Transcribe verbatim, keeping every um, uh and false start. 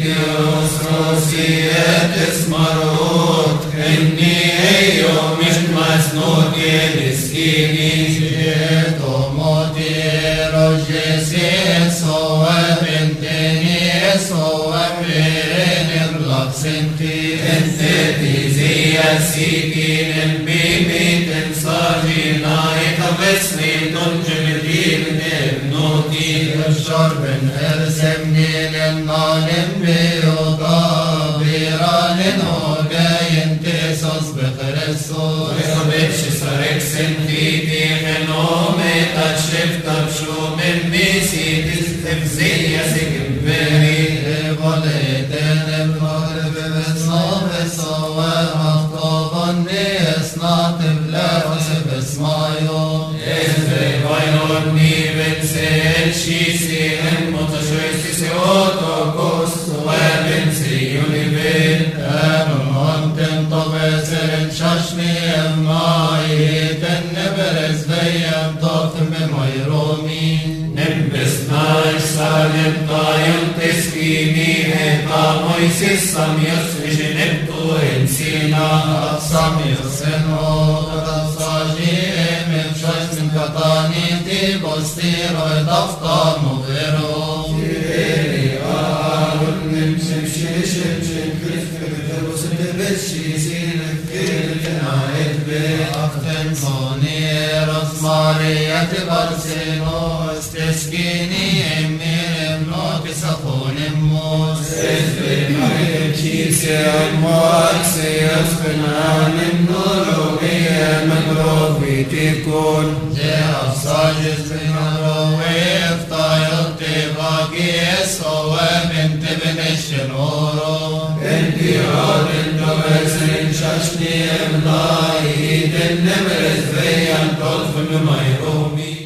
Dios rosiet esmarot, enni eio misht masnot jedis kini. Shieto moti rojesi soa bintini soa birin laksinti. Ente tizia sikin bimit ensajina itabesni tunjimidin ebnoti. الشرب ارسم من النالم بيوضا بيران وجاين تيسوس بخرسوس ويخبتش سارك سنتيتي خنومي تشرف تبشو من بيسي تستفزي سكن بري بوليتين المغرب بصناف الصواب مخطوبا بيصناف بلاوس بسمايو ازري باينوني بنسيل شيسي المتشويسي سيوتو كوستو وبنسي يونيبين كانوا ممتن طبسر ششمي اماي تنبرز بيم طفم ميرومي نبس ناش سالم طايم تسكيني هتا مويسي ساميوس وجنبتو انسينا ساميوس انوغرصاجي من شش من كتاني تي بوستيرو دفتا مغيرو شيري آرون نمشم شيشم شنكرف كبتبوس ببشي سينك كيرتنا اتبه أختن صوني رزمارية برسينوس تسكيني امير امنوك سخون موس كيسي أموال سيسفنا من نروية مدروفي تكون جاء الصاجز من الرويف طايلت باقي سوى بنت بن الشنورو انتي عود الدوسن شاشني امضاي تنمرز بيان طلف ميرومي